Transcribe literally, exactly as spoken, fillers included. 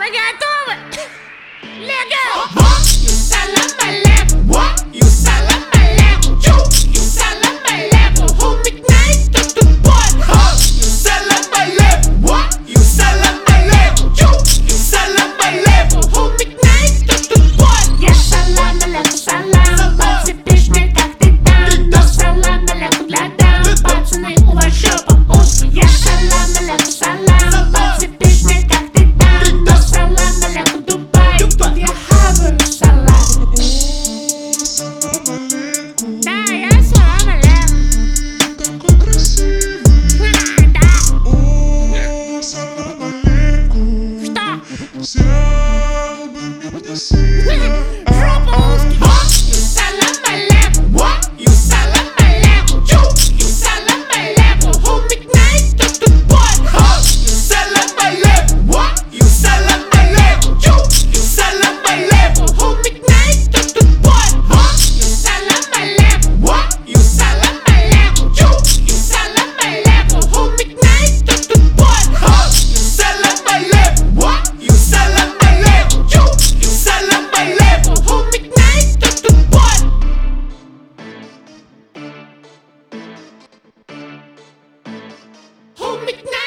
Вы готовы? Лего! You salam alaikum. What? You salam alaikum. You, you salam alaikum. Who midnight to the what? Huh? You salam alaikum. What? You salam alaikum. You, you salam alaikum. Who midnight to the what? Я салам алейкум, салам. Пальцы пишут, как ты там. Но салам алейкум для дам. Пацаны, у вас жопа узкая. Я салам алейкум, салам. Пальцы пишут, как ты там. Но салам алейкум, Дубай. Тут я хаваю салат. Да, я салам алейкум. Такой красивый, Да. о, салам алейкум. Что? Взял бы меня сильно. Жопа узкая. Huh? You salam alaikum. What? You salam alaikum. You, you salam alaikum. Who midnight to the what? Huh? You salam alaikum. What? You salam alaikum. You, you salam alaikum. Who midnight to the what? Huh? You salam alaikum. What? You salam alaikum. You, you salam alaikum. Who midnight to the what? Huh? You salam alaikum. What? You salam alaikum. You, you salam alaikum. Who midnight to the what? Who midnight?